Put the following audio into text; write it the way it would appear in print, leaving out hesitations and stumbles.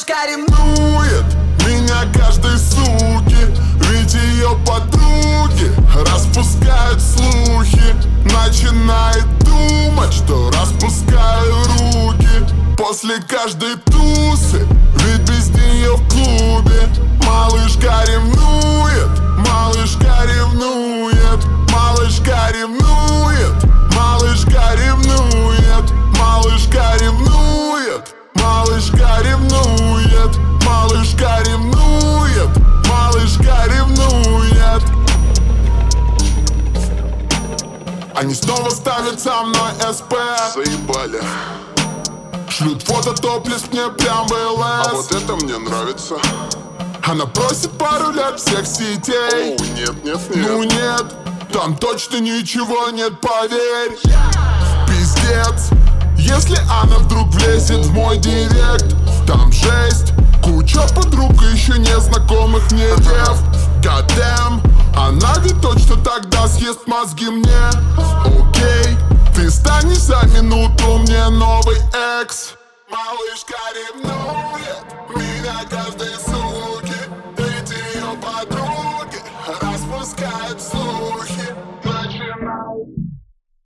малышка ревнует меня каждой суки, ведь ее подруги распускают слухи. Начинает думать, что распускаю руки после каждой тусы, ведь без нее в клубе. Малышка ревнует, малышка ревнует, малышка ревнует, малышка ревнует, малышка ревнует, малышка ревнует, малышка ревнует, малышка ревнует. Они снова ставят со мной СП. Заебали. Шлют фото топлес мне прям в ЛС. А вот это мне нравится. Она просит пару лет всех сетей. Оу, нет, нет, нет. Ну нет, там точно ничего нет, поверь. Пиздец, если она вдруг влезет в мой директ, там жесть, куча подруг и еще незнакомых мне дев. Goddamn, она ведь точно тогда съест мозги мне. Окей, ты станешь за минуту мне новый экс. Малышка ревнует меня каждый